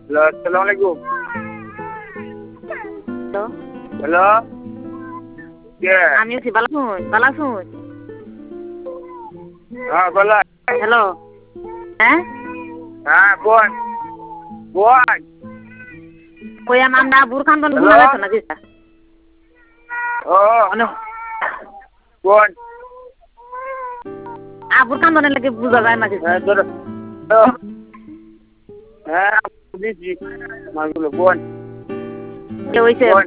Hello, আসসালামু আলাইকুম। Hello, hello, কে? আমি আছি বালাসুন। হ্যাঁ, বলা। হ্যালো, হ্যাঁ হ্যাঁ, বোন। বোন। কই আমরা বুরখান হ্যালো? ঘুরা গেছে না দিদা ও, বোন। বুরখান লাগে বুঝা যায় না দিদা হ্যাঁ, ধরো। হ্যাঁ, বুঝেছি। মাগুলো, বোন। হইছে বোন।